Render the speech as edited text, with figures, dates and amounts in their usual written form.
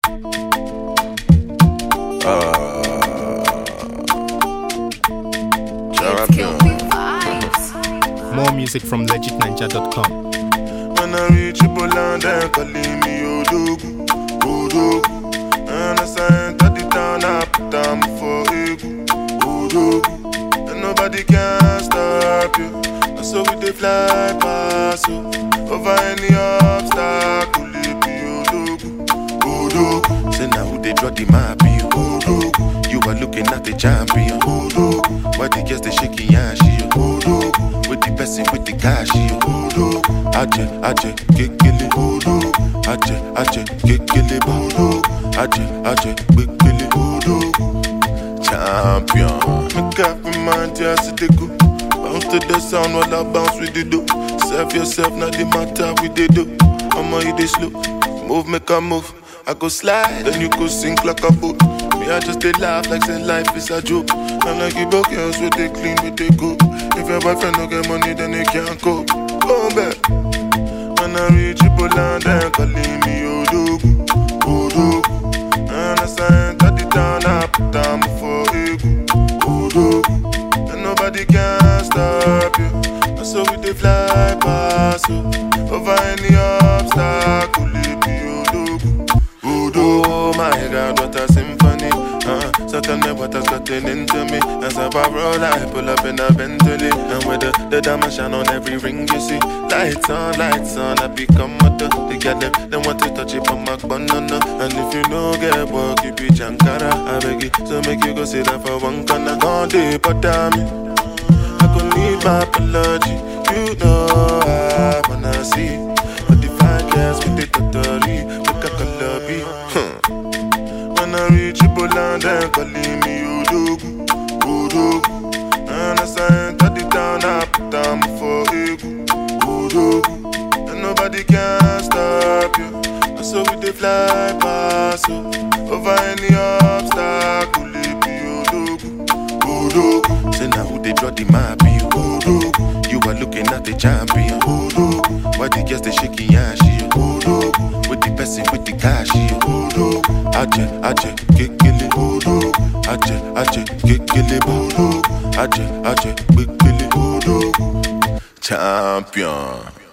More music from legitninja.com. When I reach Iboland, they calling me Odogu, Odogu. And as I enter the town, I put down for Egu, Odogu. And nobody can stop you. And so we they fly past you. Over any obstacle, it be Odogu, Odogu. Say now who they draw the map, you Odogu. You are looking at the champion, Odogu. Why the girls they shaking yashi, Odogu. With the person with the cash, Odogu. Aje, kekele, Odogu. Aje, kekele, Odogu. Aje, kekele, Odogu. Champion. Make up your mind, just they go. Bounce to the sound while I bounce with the do. Serve yourself, not the matter with the do. I'ma hit it slow. Move, make a move. I go slide, then you go sink like a boat. Me, I just they laugh like say life is a joke. I'm like you broke girls with they clean, with they go. If your boyfriend don't get money, then they can't go. Go back. When I reach Iboland, they calling me Odogu, Odogu. And as I enter the town, I put down for Egu, Odogu. And nobody can stop you. And so we they fly past you. Over any obstacle, it be Odogu, Odogu. Oh my God, what a symphony. So tell me what has gotten into me. As I roll, I pull up in a Bentley. And with the diamond shine on every ring you see. Lights on, I become mother. They get them, they want to touch it on my banana. And if you know get work, you be Jankara. I beg you, so make you go sit down for one corner. Gone deep, but damn it, I could need my apology. You know I wanna see. But the fine girls with the totally, look at the lobby. When I reach Iboland, they calling me Odogu, Odogu. And as I enter the town, I put down for Egu, Odogu. And nobody can stop you. And so we they fly past you. Over any obstacle, it be Odogu, Odogu. Say now who they draw the map, you Odogu. You are looking at the champion, Odogu. Why the girls they shaking yashi, Odogu. With the person with the cash, Odogu. Aje, kekele, Odogu. Aje, kekele, Odogu. Aje, kekele, Odogu. Champion.